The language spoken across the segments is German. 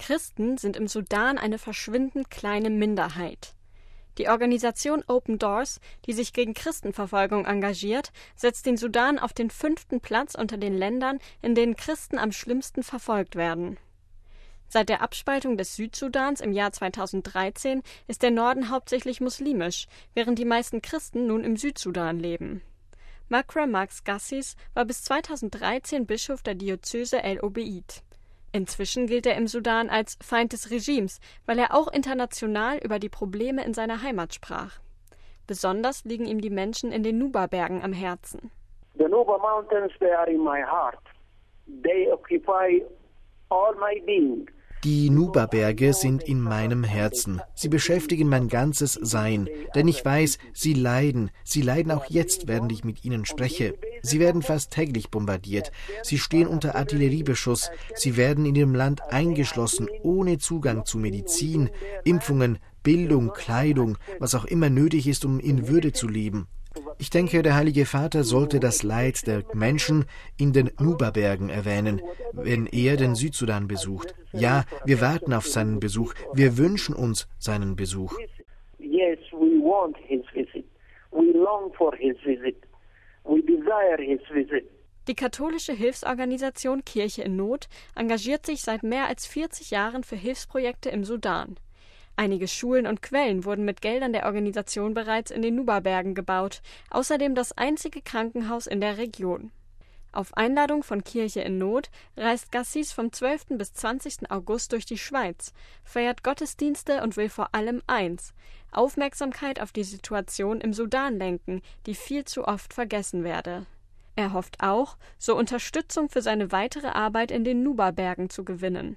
Christen sind im Sudan eine verschwindend kleine Minderheit. Die Organisation Open Doors, die sich gegen Christenverfolgung engagiert, setzt den Sudan auf den 5. Platz unter den Ländern, in denen Christen am schlimmsten verfolgt werden. Seit der Abspaltung des Südsudans im Jahr 2013 ist der Norden hauptsächlich muslimisch, während die meisten Christen nun im Südsudan leben. Makram Max Gassis war bis 2013 Bischof der Diözese El Obeid. Inzwischen gilt er im Sudan als Feind des Regimes, weil er auch international über die Probleme in seiner Heimat sprach. Besonders liegen ihm die Menschen in den Nuba-Bergen am Herzen. The Nuba Mountains, they are in my heart. They occupy all my being. Die Nuba-Berge sind in meinem Herzen. Sie beschäftigen mein ganzes Sein, denn ich weiß, sie leiden auch jetzt, während ich mit ihnen spreche. Sie werden fast täglich bombardiert, sie stehen unter Artilleriebeschuss, sie werden in ihrem Land eingeschlossen, ohne Zugang zu Medizin, Impfungen, Bildung, Kleidung, was auch immer nötig ist, um in Würde zu leben. Ich denke, der Heilige Vater sollte das Leid der Menschen in den Nuba-Bergen erwähnen, wenn er den Südsudan besucht. Ja, wir warten auf seinen Besuch. Wir wünschen uns seinen Besuch. Yes, we want his visit. We long for his visit. We desire his visit. Die katholische Hilfsorganisation Kirche in Not engagiert sich seit mehr als 40 Jahren für Hilfsprojekte im Sudan. Einige Schulen und Quellen wurden mit Geldern der Organisation bereits in den Nuba-Bergen gebaut, außerdem das einzige Krankenhaus in der Region. Auf Einladung von Kirche in Not reist Gassis vom 12. bis 20. August durch die Schweiz, feiert Gottesdienste und will vor allem eins: Aufmerksamkeit auf die Situation im Sudan lenken, die viel zu oft vergessen werde. Er hofft auch, so Unterstützung für seine weitere Arbeit in den Nuba-Bergen zu gewinnen.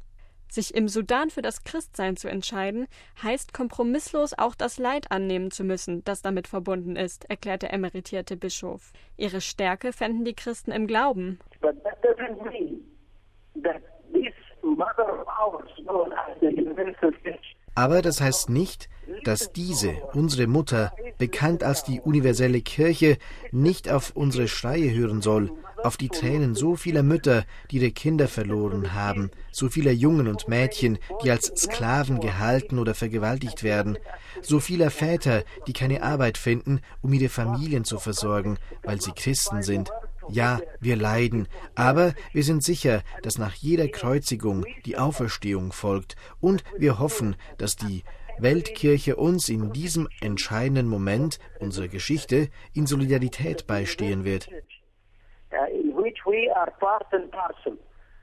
Sich im Sudan für das Christsein zu entscheiden, heißt kompromisslos auch das Leid annehmen zu müssen, das damit verbunden ist, erklärt der emeritierte Bischof. Ihre Stärke fänden die Christen im Glauben. But that doesn't mean that this mother of ours, known as the Universal Church, Aber das heißt nicht, dass diese, unsere Mutter, bekannt als die universelle Kirche, nicht auf unsere Schreie hören soll, auf die Tränen so vieler Mütter, die ihre Kinder verloren haben, so vieler Jungen und Mädchen, die als Sklaven gehalten oder vergewaltigt werden, so vieler Väter, die keine Arbeit finden, um ihre Familien zu versorgen, weil sie Christen sind. Ja, wir leiden, aber wir sind sicher, dass nach jeder Kreuzigung die Auferstehung folgt, und wir hoffen, dass die Weltkirche uns in diesem entscheidenden Moment unserer Geschichte in Solidarität beistehen wird. in which we are part and parcel,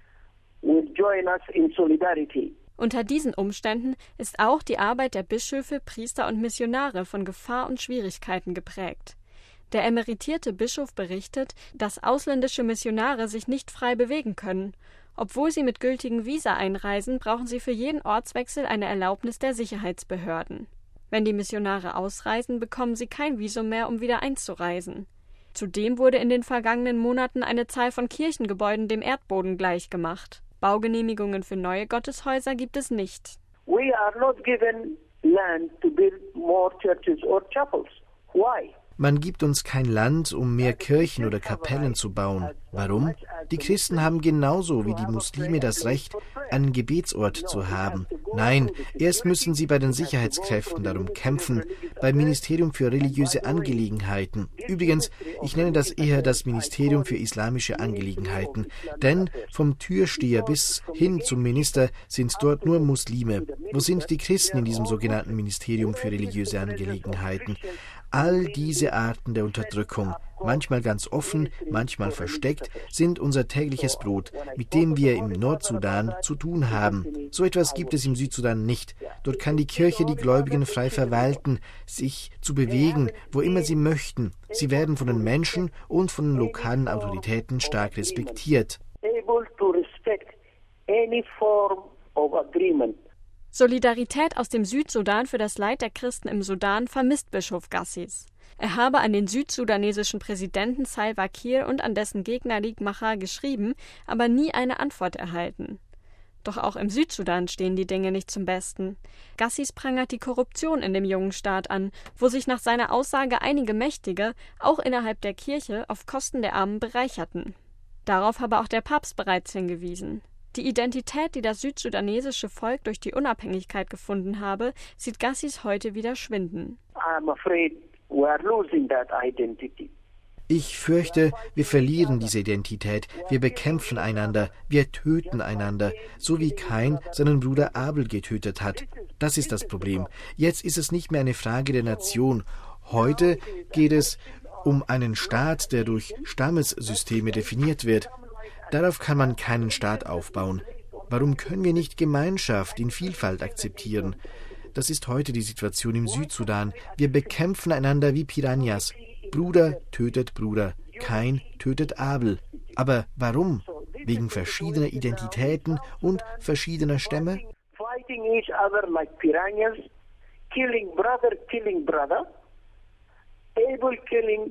will join us in solidarity. Unter diesen Umständen ist auch die Arbeit der Bischöfe, Priester und Missionare von Gefahr und Schwierigkeiten geprägt. Der emeritierte Bischof berichtet, dass ausländische Missionare sich nicht frei bewegen können. Obwohl sie mit gültigen Visa einreisen, brauchen sie für jeden Ortswechsel eine Erlaubnis der Sicherheitsbehörden. Wenn die Missionare ausreisen, bekommen sie kein Visum mehr, um wieder einzureisen. Zudem wurde in den vergangenen Monaten eine Zahl von Kirchengebäuden dem Erdboden gleichgemacht. Baugenehmigungen für neue Gotteshäuser gibt es nicht. We are not given land to build more churches or chapels. Why? Man gibt uns kein Land, um mehr Kirchen oder Kapellen zu bauen. Warum? Die Christen haben genauso wie die Muslime das Recht, einen Gebetsort zu haben. Nein, erst müssen sie bei den Sicherheitskräften darum kämpfen, beim Ministerium für religiöse Angelegenheiten. Übrigens, ich nenne das eher das Ministerium für islamische Angelegenheiten, denn vom Türsteher bis hin zum Minister sind dort nur Muslime. Wo sind die Christen in diesem sogenannten Ministerium für religiöse Angelegenheiten? All diese Arten der Unterdrückung, manchmal ganz offen, manchmal versteckt, sind unser tägliches Brot, mit dem wir im Nordsudan zu tun haben. So etwas gibt es im Südsudan nicht. Dort kann die Kirche die Gläubigen frei verwalten, sich zu bewegen, wo immer sie möchten. Sie werden von den Menschen und von den lokalen Autoritäten stark respektiert. Able to respect any form of agreement. Solidarität aus dem Südsudan für das Leid der Christen im Sudan vermisst Bischof Gassis. Er habe an den südsudanesischen Präsidenten Salva Kiir und an dessen Gegner Riek Machar geschrieben, aber nie eine Antwort erhalten. Doch auch im Südsudan stehen die Dinge nicht zum Besten. Gassis prangert die Korruption in dem jungen Staat an, wo sich nach seiner Aussage einige Mächtige, auch innerhalb der Kirche, auf Kosten der Armen bereicherten. Darauf habe auch der Papst bereits hingewiesen. Die Identität, die das südsudanesische Volk durch die Unabhängigkeit gefunden habe, sieht Gassis heute wieder schwinden. I'm afraid we are losing that identity. Ich fürchte, wir verlieren diese Identität, wir bekämpfen einander, wir töten einander, so wie Kain seinen Bruder Abel getötet hat. Das ist das Problem. Jetzt ist es nicht mehr eine Frage der Nation. Heute geht es um einen Staat, der durch Stammessysteme definiert wird. Darauf kann man keinen Staat aufbauen. Warum können wir nicht Gemeinschaft in Vielfalt akzeptieren? Das ist heute die Situation im Südsudan. Wir bekämpfen einander wie Piranhas. Bruder tötet Bruder, Kain tötet Abel. Aber warum? Wegen verschiedener Identitäten und verschiedener Stämme? Fighting each other like piranhas, killing brother, Abel killing,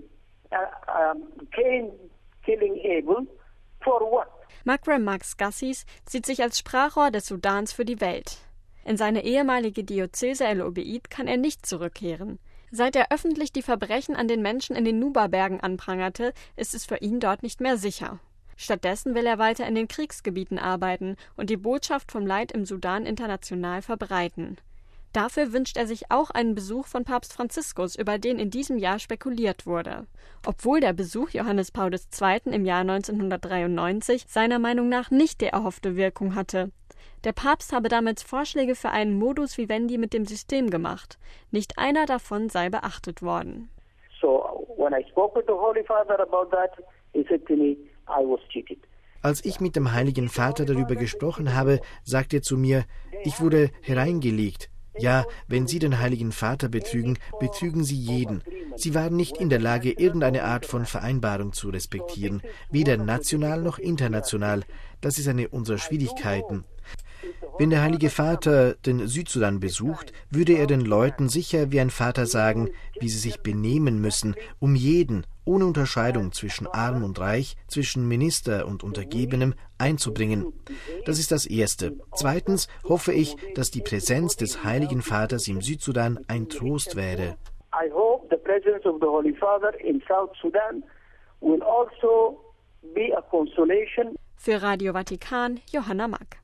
Cain killing Abel, for what? Makrem Max Gassis sieht sich als Sprachrohr des Sudans für die Welt. In seine ehemalige Diözese El Obeid kann er nicht zurückkehren. Seit er öffentlich die Verbrechen an den Menschen in den Nuba-Bergen anprangerte, ist es für ihn dort nicht mehr sicher. Stattdessen will er weiter in den Kriegsgebieten arbeiten und die Botschaft vom Leid im Sudan international verbreiten. Dafür wünscht er sich auch einen Besuch von Papst Franziskus, über den in diesem Jahr spekuliert wurde. Obwohl der Besuch Johannes Paul II. Im Jahr 1993 seiner Meinung nach nicht die erhoffte Wirkung hatte. Der Papst habe damals Vorschläge für einen Modus vivendi mit dem System gemacht. Nicht einer davon sei beachtet worden. So when I spoke with the Holy Father about that, he said to me, I was cheated. Als ich mit dem Heiligen Vater darüber gesprochen habe, sagte er zu mir, ich wurde hereingelegt. Ja, wenn Sie den Heiligen Vater betrügen, betrügen Sie jeden. Sie waren nicht in der Lage, irgendeine Art von Vereinbarung zu respektieren, weder national noch international. Das ist eine unserer Schwierigkeiten. Wenn der Heilige Vater den Südsudan besucht, würde er den Leuten sicher wie ein Vater sagen, wie sie sich benehmen müssen, um jeden, ohne Unterscheidung zwischen Arm und Reich, zwischen Minister und Untergebenem, einzubringen. Das ist das Erste. Zweitens hoffe ich, dass die Präsenz des Heiligen Vaters im Südsudan ein Trost wäre. I hope the presence of the Holy Father in South Sudan will also be a consolation. Für Radio Vatikan, Johanna Mack.